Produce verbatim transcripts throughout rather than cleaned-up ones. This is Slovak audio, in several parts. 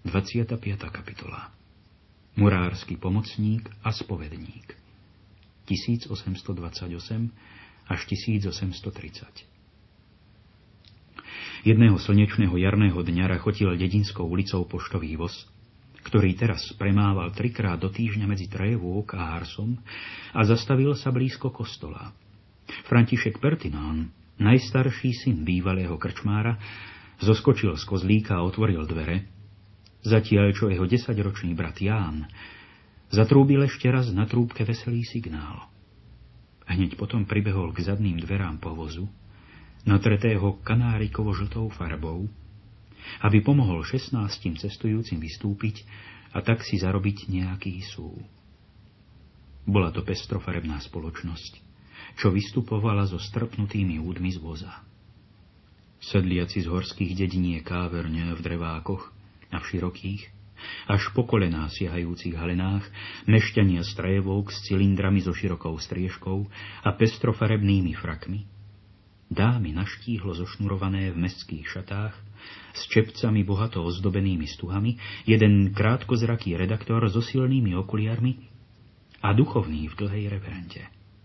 dvadsiata piata kapitola. Murársky pomocník a spovedník tisícosemstodvadsaťosem až tisícosemstotridsať. Jedného slnečného jarného dňa rachotil dedinskou ulicou poštový voz, ktorý teraz premával trikrát do týždňa medzi Trejevôk a Harsom a zastavil sa blízko kostola. František Pertinán, najstarší syn bývalého krčmára, zoskočil z kozlíka a otvoril dvere, zatiaľ čo jeho desaťročný brat Ján zatrúbil ešte raz na trúbke veselý signál. Hneď potom pribehol k zadným dverám povozu, natretého kanárikovo-žltou farbou, aby pomohol šestnástim cestujúcim vystúpiť a tak si zarobiť nejaký sú. Bola to pestrofarebná spoločnosť, čo vystupovala so strpnutými údmi z voza. Sedliaci z horských dediniek káverne v drevákoch a v širokých, až po kolená siahajúcich halenách, mešťania z Trejevôk s cylindrami so širokou striežkou a pestrofarebnými frakmi, dámy naštíhlo zošnurované v mestských šatách, s čepcami bohato ozdobenými stuhami, jeden krátkozraký redaktor so silnými okuliarmi a duchovný v dlhej reverente.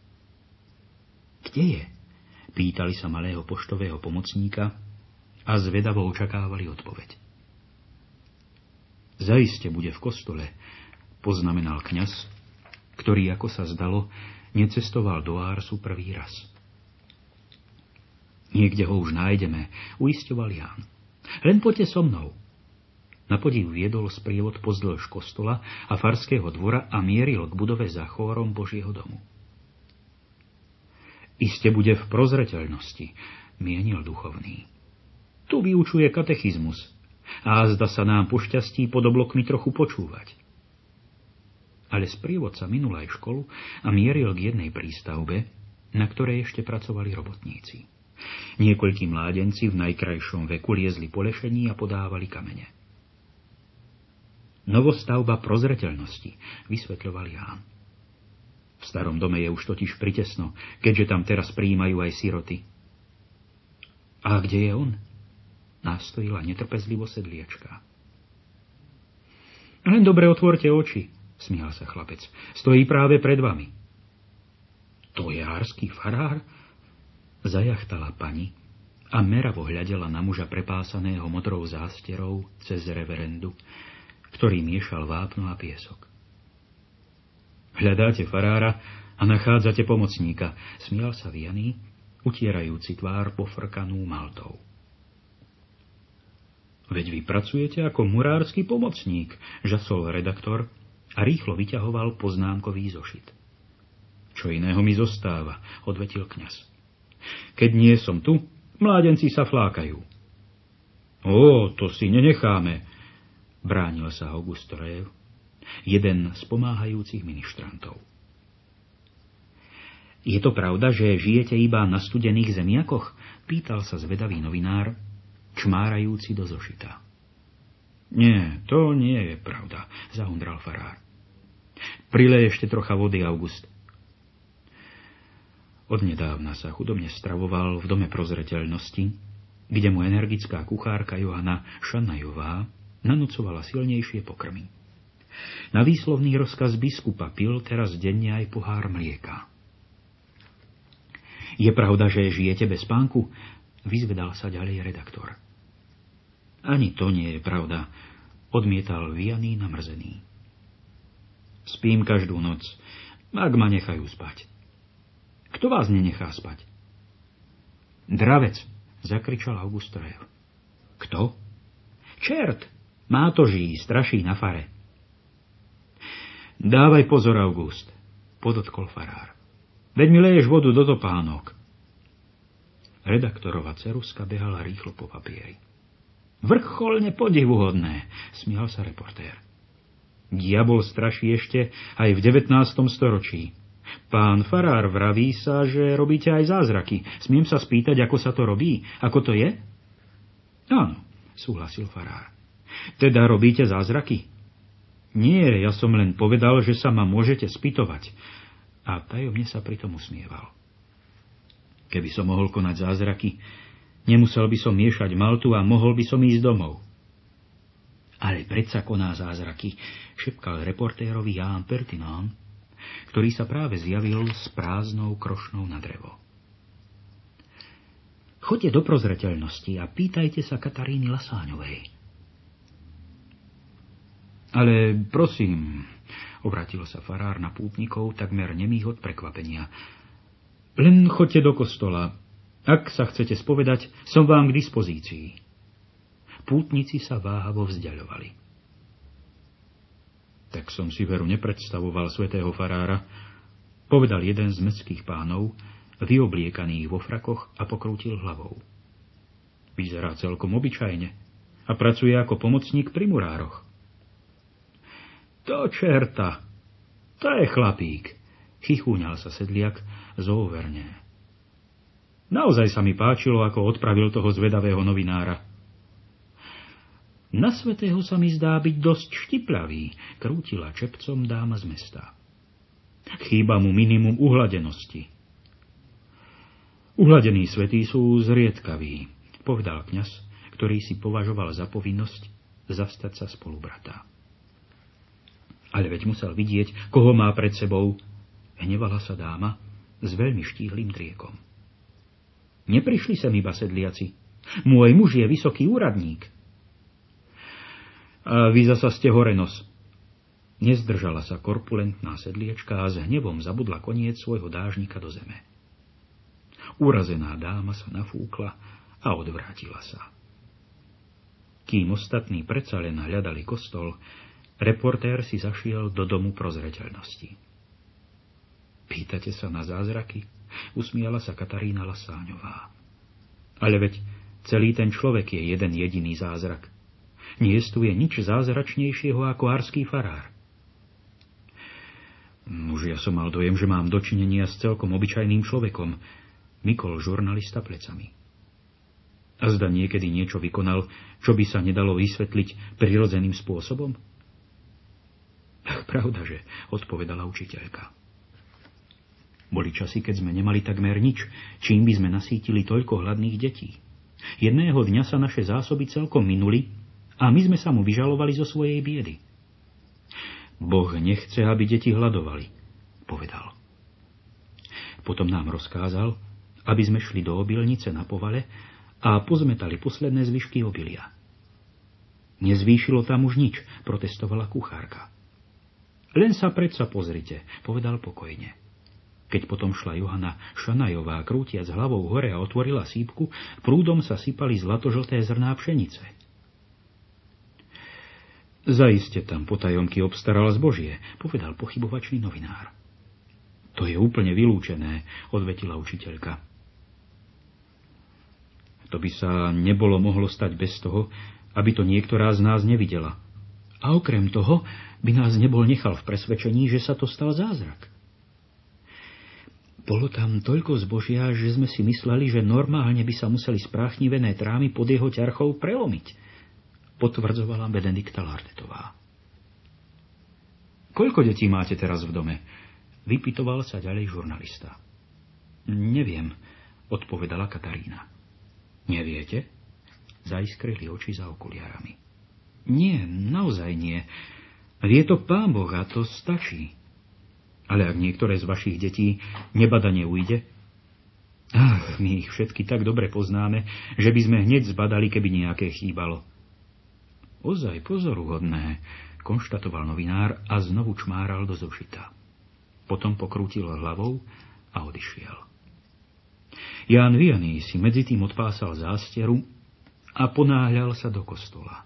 Kde je? Pýtali sa malého poštového pomocníka a zvedavo očakávali odpoveď. Zaiste bude v kostole, poznamenal kňaz, ktorý, ako sa zdalo, necestoval do Ársu prvý raz. Niekde ho už nájdeme, uisťoval Ján. Len poďte so mnou. Na podiv viedol sprievod pozdĺž kostola a farského dvora a mieril k budove za chórom Božieho domu. Iste bude v prozreteľnosti, mienil duchovný. Tu vyučuje katechizmus a zda sa nám pošťastí pod oblokmi trochu počúvať. Ale sprievodca minul aj školu a mieril k jednej prístavbe, na ktorej ešte pracovali robotníci. Niekoľkí mládenci v najkrajšom veku liezli po lešení a podávali kamene. Novostavba prozreteľnosti, vysvetľoval Ján. V starom dome je už totiž pritesno, keďže tam teraz prijímajú aj siroty. A kde je on? Nástojila netrpezlivo sedliačka. Len dobre otvorte oči, smial sa chlapec. Stojí práve pred vami. To je ársky farár? Zajachtala pani a meravo hľadela na muža prepásaného modrou zásterou cez reverendu, ktorý miešal vápno a piesok. Hľadáte farára a nachádzate pomocníka, smial sa Vianý, utierajúci tvár pofrkanú maltou. Veď vy pracujete ako murársky pomocník, žasol redaktor a rýchlo vyťahoval poznámkový zošit. Čo iného mi zostáva, odvetil kňaz. Keď nie som tu, mládenci sa flákajú. Ó, to si nenecháme, bránil sa August Rév, jeden z pomáhajúcich ministrantov. Je to pravda, že žijete iba na studených zemiakoch? Pýtal sa zvedavý novinár, čmárajúci do zošita. Nie, to nie je pravda, zahundral farár. Prilej ešte trocha vody, August. Odnedávna sa chudobne stravoval v dome prozreteľnosti, kde mu energická kuchárka Johana Šanajová nanúcovala silnejšie pokrmy. Na výslovný rozkaz biskupa pil teraz denne aj pohár mlieka. Je pravda, že žijete bez spánku? Vyzvedal sa ďalej redaktor. Ani to nie je pravda, odmietal Vianý namrzený. Spím každú noc, ak ma nechajú spať. Kto vás nenechá spať? Dravec, zakričal August Rév. Kto? Čert, mátoží, straší na fare. Dávaj pozor, August, podotkol farár. Veď mi leješ vodu do topánok. Redaktorova ceruska behala rýchlo po papieri. Vrcholne podivuhodné, smial sa reportér. Diabol straší ešte aj v devätnástom storočí. Pán farár, vraví sa, že robíte aj zázraky. Smiem sa spýtať, ako sa to robí? Ako to je? Áno, súhlasil farár. Teda robíte zázraky? Nie, ja som len povedal, že sa ma môžete spýtovať. A tajomne sa pritom usmieval. Keby som mohol konať zázraky, nemusel by som miešať maltu a mohol by som ísť domov. Ale predsa koná zázraky, šepkal reportérovi Ján Pertinán, ktorý sa práve zjavil s prázdnou krošnou na drevo. Choďte do prozreteľnosti a pýtajte sa Kataríny Lasáňovej. Ale prosím, obrátil sa farár na pútnikov takmer nemých od prekvapenia. Len choďte do kostola. Ak sa chcete spovedať, som vám k dispozícii. Pútnici sa váhavo vzdiaľovali. Tak som si veru nepredstavoval svätého farára, povedal jeden z mestských pánov, vyobliekaných vo frakoch, a pokrútil hlavou. Vyzerá celkom obyčajne a pracuje ako pomocník pri murároch. To čerta, to je chlapík, chichúňal sa sedliak zôverne. Naozaj sa mi páčilo, ako odpravil toho zvedavého novinára. Na svätého sa mi zdá byť dosť štipľavý, krútila čepcom dáma z mesta. Chýba mu minimum uhladenosti. Uhladení svätí sú zriedkaví, povedal kňaz, ktorý si považoval za povinnosť zastať sa spolubrata. Ale veď musel vidieť, koho má pred sebou, hnevala sa dáma s veľmi štíhlým driekom. Neprišli sem iba sedliaci. Môj muž je vysoký úradník. A vy zasa ste horenos. Nezdržala sa korpulentná sedliečka a s hnevom zabudla koniec svojho dážnika do zeme. Urazená dáma sa nafúkla a odvrátila sa. Kým ostatní predsa len hľadali kostol, reportér si zašiel do domu prozreteľnosti. Pýtate sa na zázraky? Usmiala sa Katarína Lasáňová. Ale veď celý ten človek je jeden jediný zázrak. Neestuje nič zázračnejšieho ako árský farár. Už ja som mal dojem, že mám dočinenia s celkom obyčajným človekom, mykol žurnalista plecami. A zda niekedy niečo vykonal, čo by sa nedalo vysvetliť prirodzeným spôsobom? Ach, pravdaže, odpovedala učiteľka. Boli časy, keď sme nemali takmer nič, čím by sme nasítili toľko hladných detí. Jedného dňa sa naše zásoby celkom minuli a my sme sa mu vyžalovali zo svojej biedy. Boh nechce, aby deti hladovali, povedal. Potom nám rozkázal, aby sme šli do obilnice na povale a pozmetali posledné zvyšky obilia. Nezvýšilo tam už nič, protestovala kuchárka. Len sa predsa pozrite, povedal pokojne. Keď potom šla Johana Šanajová, krútiac hlavou hore, a otvorila sípku, prúdom sa sypali zlatožlté zrná pšenice. Zaiste tam potajomky obstaral zbožie, povedal pochybovačný novinár. To je úplne vylúčené, odvetila učiteľka. To by sa nebolo mohlo stať bez toho, aby to niektorá z nás nevidela. A okrem toho by nás nebol nechal v presvedčení, že sa to stal zázrak. Bolo tam toľko zbožia, že sme si mysleli, že normálne by sa museli spráchnivené trámy pod jeho ťarchou prelomiť, potvrdzovala Benedikta Lardetová. Koľko detí máte teraz v dome? Vypytoval sa ďalej žurnalista. Neviem, odpovedala Katarína. Neviete? Zaiskrili oči za okuliarami. Nie, naozaj nie. Vie to Pán Boh a to stačí. Ale ak niektoré z vašich detí nebadane ujde? Ach, my ich všetky tak dobre poznáme, že by sme hneď zbadali, keby nejaké chýbalo. Ozaj pozoruhodné, konštatoval novinár a znovu čmáral do zošita. Potom pokrútil hlavou a odišiel. Ján Vianney si medzitým odpásal zásteru a ponáhľal sa do kostola.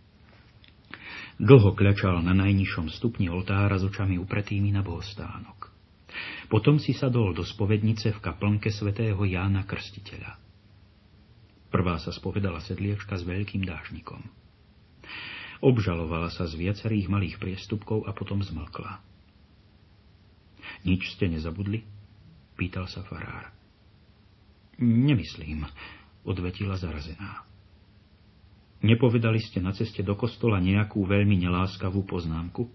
Dlho kľačal na najnižšom stupni oltára s očami upretými na bohostánok. Potom si sadol do spovednice v kaplnke svätého Jána Krstiteľa. Prvá sa spovedala sedliečka s veľkým dážnikom. Obžalovala sa z viacerých malých priestupkov a potom zmlkla. Nič ste nezabudli? Pýtal sa farár. Nemyslím, odvetila zarazená. Nepovedali ste na ceste do kostola nejakú veľmi neláskavú poznámku?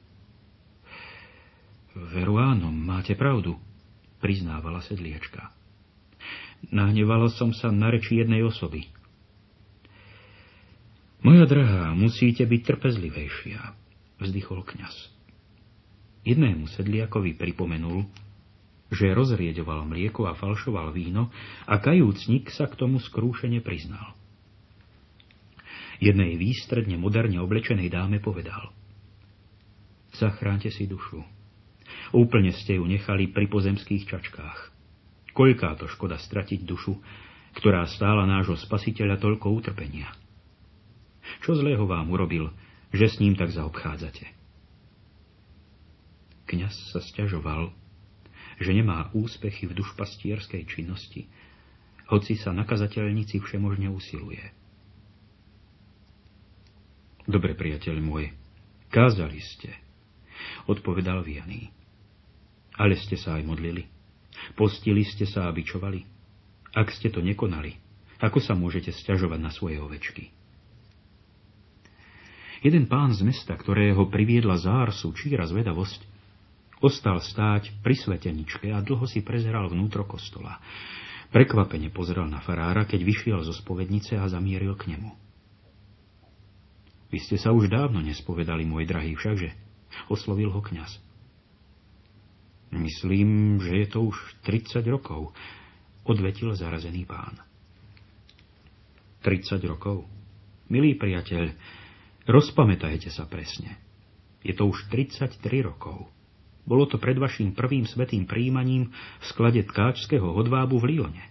Veru áno, máte pravdu, priznávala sedliečka. Nahnevala som sa na reči jednej osoby. Moja drahá, musíte byť trpezlivejšia, vzdychol kňaz. Jednému sedliakovi pripomenul, že rozrieďoval mlieko a falšoval víno a kajúcnik sa k tomu skrúšene priznal. Jednej výstredne moderne oblečenej dáme povedal: Zachránte si dušu. Úplne ste ju nechali pri pozemských čačkách. Koľká to škoda stratiť dušu, ktorá stála nášho spasiteľa toľko utrpenia. Čo zlého vám urobil, že s ním tak zaobchádzate? Kňaz sa sťažoval, že nemá úspechy v dušpastierskej činnosti, hoci sa na kazateľnici všemožne usiluje. Dobre, priateľ môj, kázali ste, odpovedal Vianney. Ale ste sa aj modlili? Postili ste sa a bičovali? Ak ste to nekonali, ako sa môžete sťažovať na svoje ovečky? Jeden pán z mesta, ktorého priviedla z Arsu číra zvedavosť, ostal stáť pri sveteničke a dlho si prezeral vnútro kostola. Prekvapene pozrel na farára, keď vyšiel zo spovednice a zamieril k nemu. Vy ste sa už dávno nespovedali, môj drahý, všakže? Oslovil ho kňaz. Myslím, že je to už tridsať rokov, odvetil zarazený pán. tridsať rokov? Milý priateľ, rozpamätajte sa presne. Je to už tridsaťtri rokov. Bolo to pred vašim prvým svätým prijímaním v sklade tkáčského hodvábu v Lyone.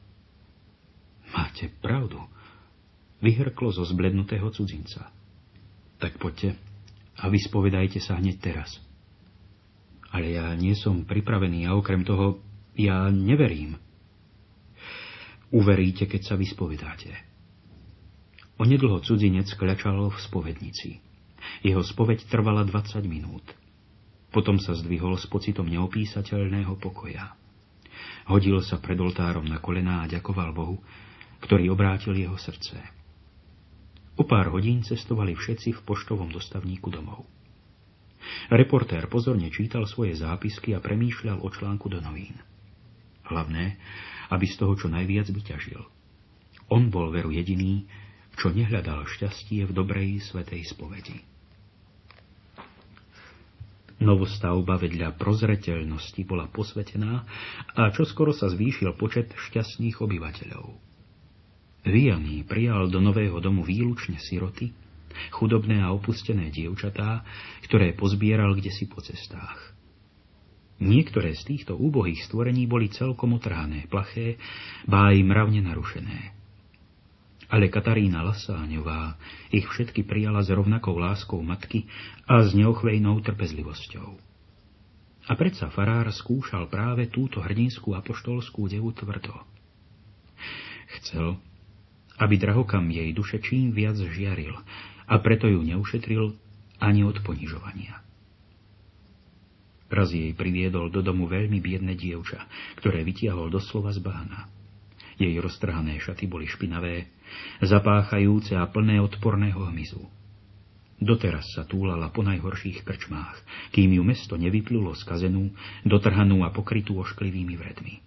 Máte pravdu, vyhrklo zo zblednutého cudzinca. Tak poďte a vyspovedajte sa hneď teraz. Ale ja nie som pripravený a okrem toho ja neverím. Uveríte, keď sa vyspovedáte. Onedlho cudzinec kľačal v spovednici. Jeho spoveď trvala dvadsať minút. Potom sa zdvihol s pocitom neopísateľného pokoja. Hodil sa pred oltárom na kolená a ďakoval Bohu, ktorý obrátil jeho srdce. O pár hodín cestovali všetci v poštovom dostavníku domov. Reportér pozorne čítal svoje zápisky a premýšľal o článku do novín. Hlavné, aby z toho čo najviac vyťažil. On bol veru jediný, čo nehľadal šťastie v dobrej svätej spovedi. Novostavba vedľa prozreteľnosti bola posvetená a čoskoro sa zvýšil počet šťastných obyvateľov. Vianney prijal do nového domu výlučne siroty, chudobné a opustené dievčatá, ktoré pozbieral kdesi po cestách. Niektoré z týchto úbohých stvorení boli celkom otrhané, plaché, bá aj mravne narušené. Ale Katarína Lasáňová ich všetky prijala s rovnakou láskou matky a s neochvejnou trpezlivosťou. A predsa farár skúšal práve túto hrdinskú apoštolskú devu tvrdo. Chcel, aby drahokam jej duše čím viac žiaril, a preto ju neušetril ani od ponižovania. Raz jej priviedol do domu veľmi biedne dievča, ktoré vytiahol doslova z bahna. Jej roztrhané šaty boli špinavé, zapáchajúce a plné odporného hmyzu. Doteraz sa túlala po najhorších krčmách, kým ju mesto nevyplulo skazenú, dotrhanú a pokrytú ošklivými vredmi.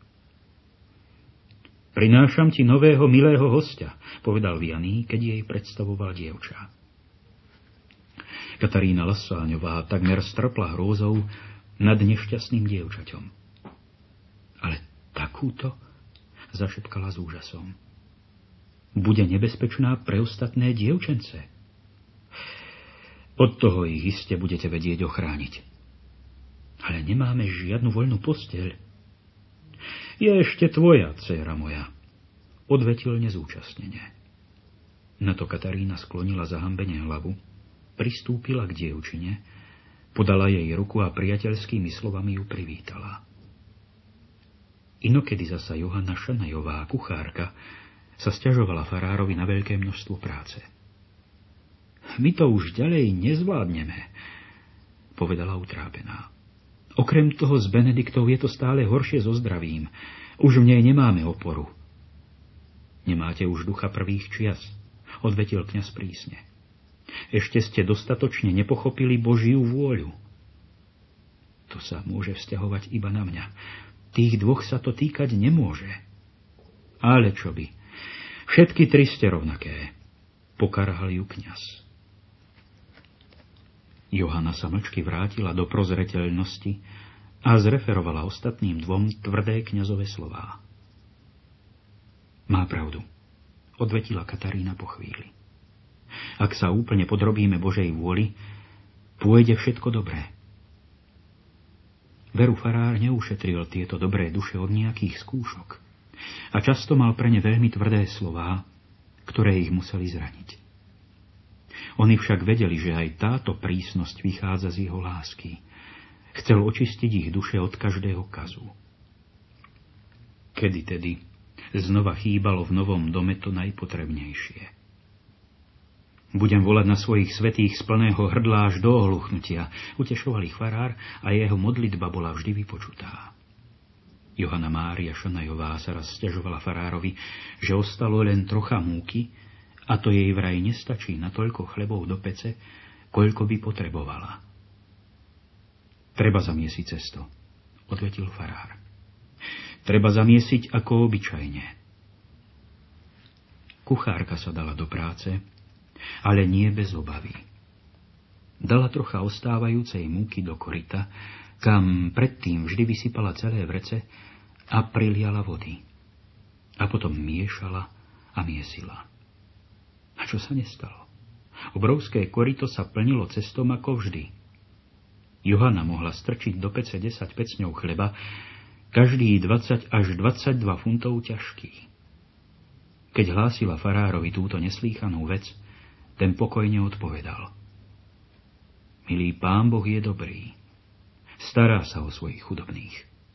Prinášam ti nového milého hostia, povedal Vianney, keď jej predstavoval dievča. Katarína Lasáňová takmer strpla hrôzou nad nešťastným dievčaťom. Ale takúto, zašepkala s úžasom. Bude nebezpečná pre ostatné dievčence. Od toho ich iste budete vedieť ochrániť. Ale nemáme žiadnu voľnú posteľ. Je ešte tvoja, dcéra moja, odvetil nezúčastnene. Na to Katarína sklonila zahambene hlavu, pristúpila k dievčine, podala jej ruku a priateľskými slovami ju privítala. Inokedy zasa Johana Šanajová, kuchárka, sa sťažovala farárovi na veľké množstvo práce. My to už ďalej nezvládneme, povedala utrápená. Okrem toho s Benediktou je to stále horšie so zdravím. Už v nej nemáme oporu. Nemáte už ducha prvých čias, odvetil kňaz prísne. Ešte ste dostatočne nepochopili Božiu vôľu. To sa môže vzťahovať iba na mňa. Tých dvoch sa to týkať nemôže. Ale čo by? Všetky tri ste rovnaké. Pokarhal ju kňaz. Johana sa mlčky vrátila do prozreteľnosti a zreferovala ostatným dvom tvrdé kňazové slová. Má pravdu, odvetila Katarína po chvíli. Ak sa úplne podrobíme Božej vôli, pôjde všetko dobré. Veru farár neušetril tieto dobré duše od nejakých skúšok a často mal pre ne veľmi tvrdé slová, ktoré ich museli zraniť. Oni však vedeli, že aj táto prísnosť vychádza z jeho lásky. Chcel očistiť ich duše od každého kazu. Kedy tedy znova chýbalo v novom dome to najpotrebnejšie. Budem volať na svojich svätých z plného hrdla až do ohluchnutia, utešoval ich farár a jeho modlitba bola vždy vypočutá. Johana Mária Šanajová sa raz sťažovala farárovi, že ostalo len trocha múky a to jej vraj nestačí na toľko chlebov do pece, koľko by potrebovala. Treba zamiesiť cesto, odvetil farár. Treba zamiesiť ako obyčajne. Kuchárka sa dala do práce, ale nie bez obavy. Dala trocha ostávajúcej múky do koryta, kam predtým vždy vysypala celé vrece a priliala vody. A potom miešala a miesila. A čo sa nestalo? Obrovské koryto sa plnilo cestom ako vždy. Johana mohla strčiť do pece desať pecňov chleba, každý dvadsať až dvadsaťdva funtov ťažký. Keď hlásila farárovi túto neslýchanú vec, ten pokojne odpovedal. Milý Pán Boh je dobrý. Stará sa o svojich chudobných.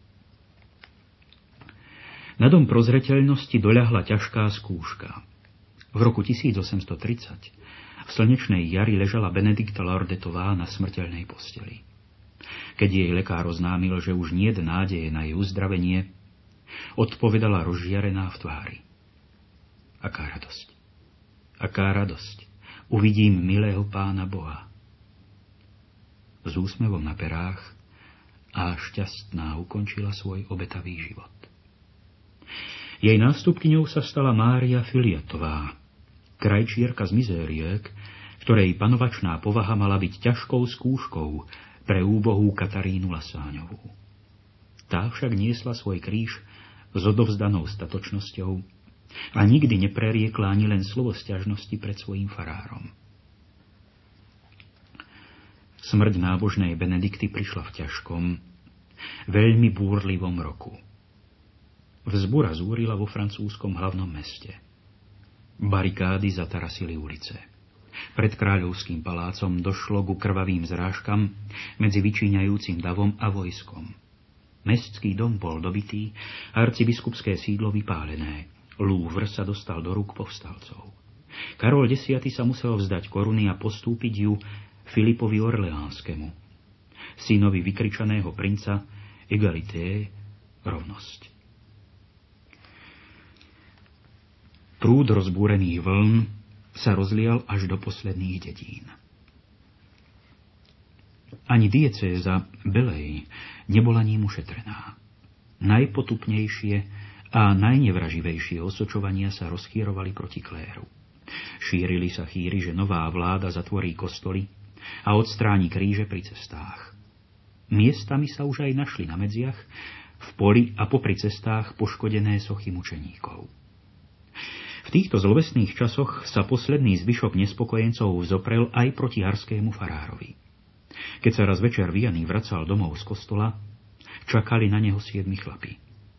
Na dom prozreteľnosti doľahla ťažká skúška. V roku tisícosemstotridsať v slnečnej jari ležala Benedikta Laurdetová na smrteľnej posteli. Keď jej lekár oznámil, že už niet nádeje na jej uzdravenie, odpovedala rozžiarená v tvári. Aká radosť, aká radosť, uvidím milého Pána Boha. S úsmevom na perách a šťastná ukončila svoj obetavý život. Jej nástupkyňou sa stala Mária Filiatová, krajčierka z Mizériek, ktorej panovačná povaha mala byť ťažkou skúškou pre úbohú Katarínu Lasáňovú. Tá však niesla svoj kríž s odovzdanou statočnosťou a nikdy nepreriekla ani len slovo sťažnosti pred svojím farárom. Smrť nábožnej Benedikty prišla v ťažkom, veľmi búrlivom roku. Vzbura zúrila vo francúzskom hlavnom meste. Barikády zatarasili ulice. Pred kráľovským palácom došlo ku krvavým zrážkam medzi vyčíňajúcim davom a vojskom. Mestský dom bol dobitý, arcibiskupské sídlo vypálené. Louvre sa dostal do rúk povstalcov. Karol desiaty sa musel vzdať koruny a postúpiť ju Filipovi Orleánskemu, synovi vykričaného princa Egalité, rovnosť. Prúd rozbúrených vln sa rozlial až do posledných dedín. Ani diecéza Belej nebola ním ušetrená. Najpotupnejšie a najnevraživejšie osočovania sa rozchýrovali proti kléru. Šírili sa chýry, že nová vláda zatvorí kostoly a odstráni kríže pri cestách. Miestami sa už aj našli na medziach, v poli a popri cestách poškodené sochy mučeníkov. V týchto zlovesných časoch sa posledný zvyšok nespokojencov vzoprel aj proti harskému farárovi. Keď sa raz večer Vianney vracal domov z kostola, čakali na neho siedmi chlapi.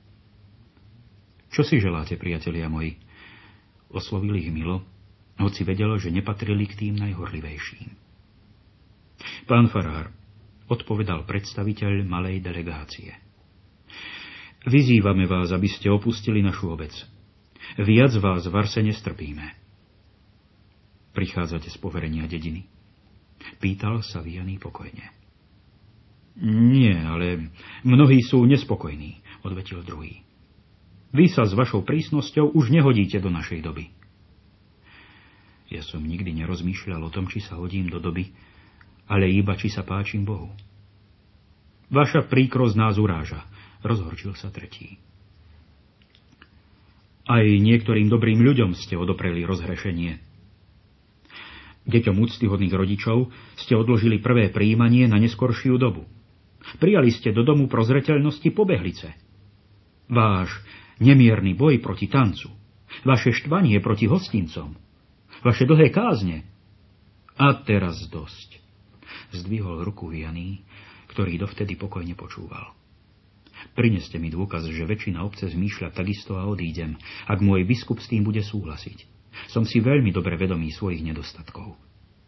Čo si želáte, priatelia moji? Oslovil ich milo, hoci vedel, že nepatrili k tým najhorlivejším. Pán farár, odpovedal predstaviteľ malej delegácie. Vyzývame vás, aby ste opustili našu obec. Viac vás v Arse nestrpíme. Prichádzate z poverenia dediny? Pýtal sa Vianney pokojne. Nie, ale mnohí sú nespokojní, odvetil druhý. Vy sa s vašou prísnosťou už nehodíte do našej doby. Ja som nikdy nerozmýšľal o tom, či sa hodím do doby, ale iba či sa páčim Bohu. Vaša príkrosť nás uráža, rozhorčil sa tretí. Aj niektorým dobrým ľuďom ste odopreli rozhrešenie. Deťom úctyhodných rodičov ste odložili prvé prijímanie na neskoršiu dobu. Prijali ste do domu prozreteľnosti pobehlice. Váš nemierny boj proti tancu, vaše štvanie proti hostincom, vaše dlhé kázne. A teraz dosť. Zdvihol ruku Vianney, ktorý dovtedy pokojne počúval. Prineste mi dôkaz, že väčšina obce zmýšľa takisto a odídem, ak môj biskup s tým bude súhlasiť. Som si veľmi dobre vedomý svojich nedostatkov.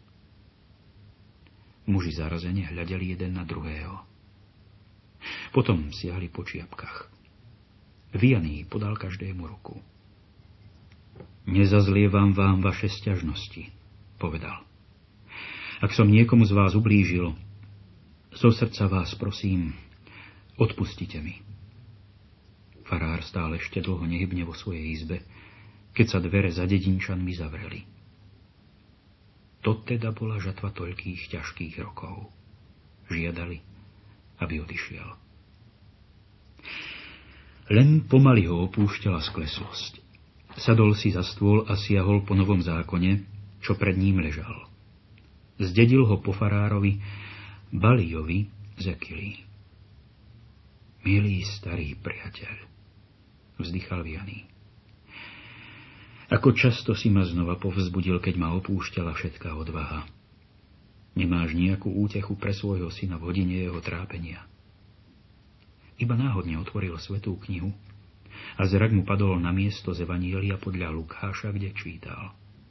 Muži zarazene hľadeli jeden na druhého. Potom siahli po čiapkach. Vianney podal každému ruku. Nezazlievam vám vaše sťažnosti, povedal. Ak som niekomu z vás ublížil, zo srdca vás prosím, odpustite mi. Farár stále ešte dlho nehybne vo svojej izbe, keď sa dvere za dedinčanmi zavreli. To teda bola žatva toľkých ťažkých rokov. Žiadali, aby odišiel. Len pomaly ho opúšťala skleslosť. Sadol si za stôl a siahol po novom zákone, čo pred ním ležal. Zdedil ho po farárovi Baliovi z Ekilí. Milý starý priateľ, vzdychal Vianney. Ako často si ma znova povzbudil, keď ma opúšťala všetká odvaha. Nemáš nejakú útechu pre svojho syna v hodine jeho trápenia. Iba náhodne otvoril svätú knihu a zrak mu padol na miesto z Evanielia podľa Lukáša, kde čítal.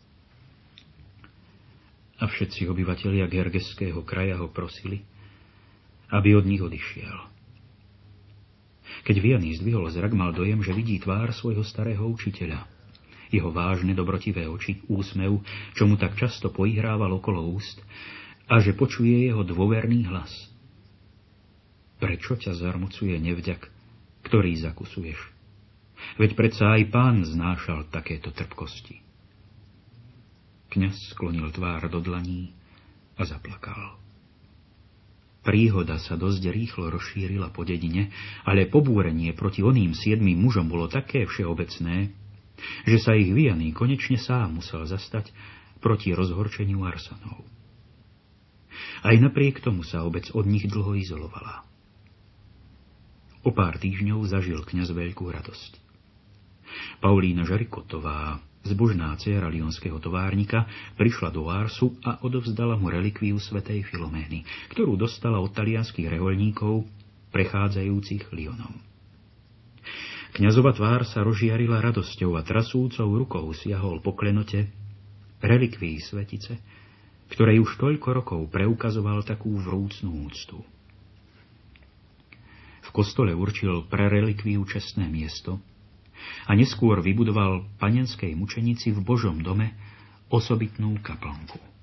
A všetci obyvatelia Gergeského kraja ho prosili, aby od nich odišiel. Keď Vianney zdvihol zrak, mal dojem, že vidí tvár svojho starého učiteľa. Jeho vážne, dobrotivé oči, úsmev, čo mu tak často poihrával okolo úst, a že počuje jeho dôverný hlas. Prečo ťa zarmucuje nevďak, ktorý zakusuješ? Veď predsa aj Pán znášal takéto trpkosti. Kňaz sklonil tvár do dlaní a zaplakal. Príhoda sa dosť rýchlo rozšírila po dedine, ale pobúrenie proti oným siedmým mužom bolo také všeobecné, že sa ich Vianney konečne sám musel zastať proti rozhorčeniu Arsanov. Aj napriek tomu sa obec od nich dlho izolovala. O pár týždňov zažil kňaz veľkú radosť. Paulína Žarikotová, zbožná dcéra lionského továrnika, prišla do Arsu a odovzdala mu relikviu svätej Filomény, ktorú dostala od talianskych rehoľníkov prechádzajúcich Lyonom. Kňazova tvár sa rozžiarila radosťou a trasúcou rukou siahol po klenote relikvií svetice, ktorej už toľko rokov preukazoval takú vrúcnú úctu. V kostole určil pre relikviu čestné miesto a neskôr vybudoval panenskej mučenici v Božom dome osobitnú kaplnku.